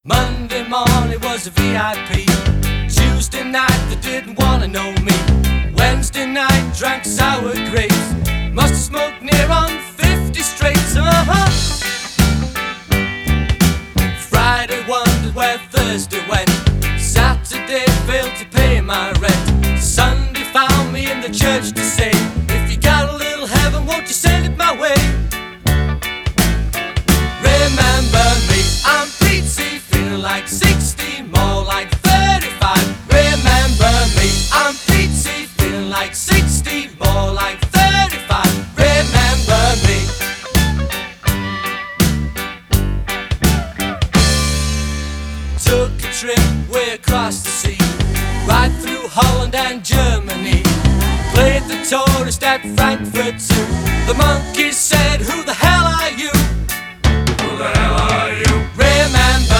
Monday morning was a VIP. Tuesday night they didn't wanna know me. Wednesday night drank sour grapes. Must have smoked near on 50 straights. Friday wondered where Thursday went. Saturday failed to pay my rent. Sunday found me in the church to say, if you got a little heaven, won't you send it my way? Remember me, I'm Pete C, feeling like 60, more like 35. Remember me, I'm Pete C, feeling like 60, more like 35. Remember me. Took a trip way across the sea, right through Holland and Germany. Played the tourist at Frankfurt too. The monkeys said, who the hell